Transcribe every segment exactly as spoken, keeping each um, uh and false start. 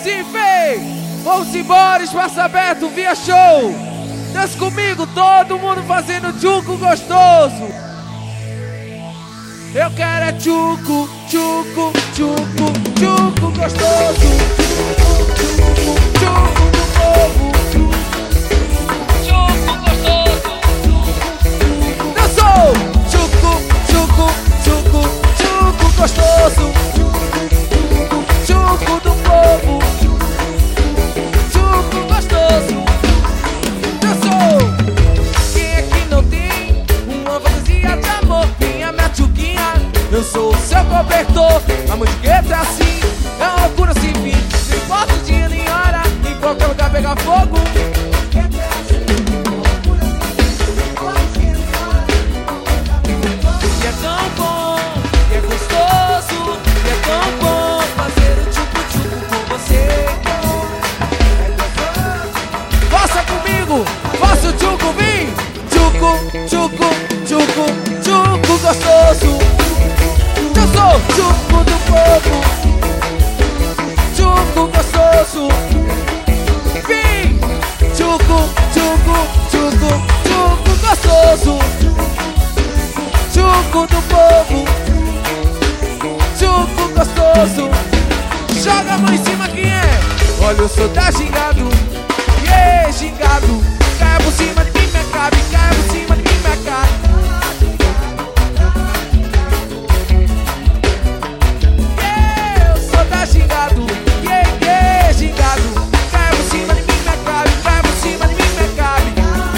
assim, vem! Vamos embora, espaço aberto, via show! Dança comigo, todo mundo fazendo tchuco gostoso! Eu quero é tchuco, tchuco, tchuco, tchuco gostoso! Tchuco, tchuco do povo! Tchuco gostoso! Dançou! Tchuco, tchuco, tchuco, tchuco gostoso! Tchuco do povo! Tchuco gostoso! Dançou! Quem é que não tem uma fantasia de amor? Minha minha tchuquinha, eu sou o seu cobertor. A musiqueta é assim, é uma loucura sem fim. Não importa o dia nem hora, em qualquer lugar pegar fogo. E é tão bom, e é gostoso, e é tão bom fazer o tchucu-tchucu com você. Faça comigo, faça o tchucu, vem! Tchucu, tchucu, tchucu, tchucu gostoso. Eu sou tchucu do povo, tchucu gostoso. Vem! Tchucu, tchucu, tchucu, tchucu gostoso. Tchucu do povo, tchuco gostoso. Joga a mão em cima, quem é? Olha, eu sou da gingado. Yeah, gingado. Cai por cima de mim, minha cabe. Cai por cima de mim, minha cabe. Yeah, eu sou da gingado. Yeah, yeah, gingado. Cai por cima de mim, minha cabe. Cai por cima de mim, minha cabe.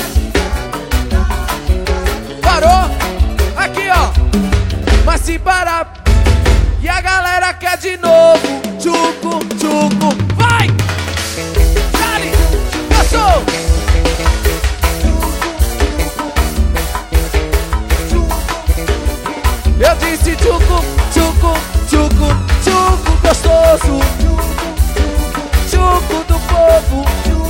Parou? Aqui, ó. Mas se parar e a galera quer de novo, tchucu, tchucu, vai! Dale! Passou! Eu disse tchucu, tchucu, tchucu, tchucu gostoso. Tchucu do povo,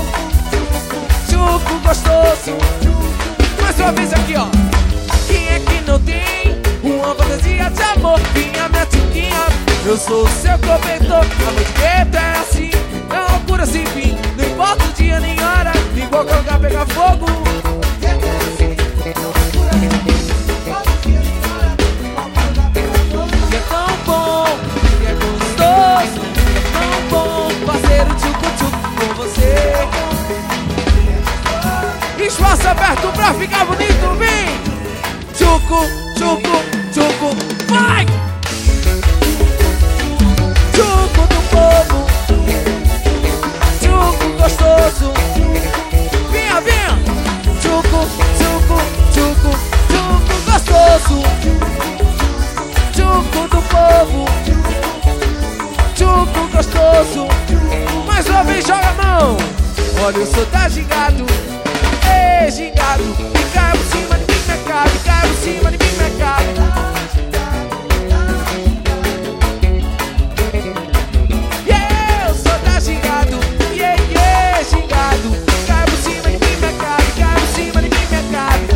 tchucu gostoso. Mais uma vez aqui, ó. Quem é que não tem uma fantasia de amor? Minha minha tchuquinha, eu sou o seu cobertor. A musiqueta é assim, é uma loucura sem fim. Não importa o dia nem hora, em qualquer lugar pegar fogo. E é tão bom, e é gostoso, é tão bom fazer o tchucu-tchucu com você. Espaço aberto pra ficar bonito, vem! Tchucu, tchucu, tchucu, vai! Tchucu do povo, tchucu gostoso. Vinha, vinha! Tchucu, tchucu, tchucu, tchucu gostoso. Tchucu do povo, tchucu gostoso. Mais uma vez, joga a mão. Olha, eu sou da gingado. Ei, gingado. E cai por cima de mim, minha cabe. Cai por cima de mim, minha cabe. Yeah, eu sou da gingado. Yeah, yeah, gingado. Cai por cima de mim, minha cabe. Cai por cima de mim, minha cabe.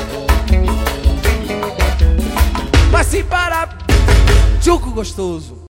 Mas se parar, tchuco gostoso.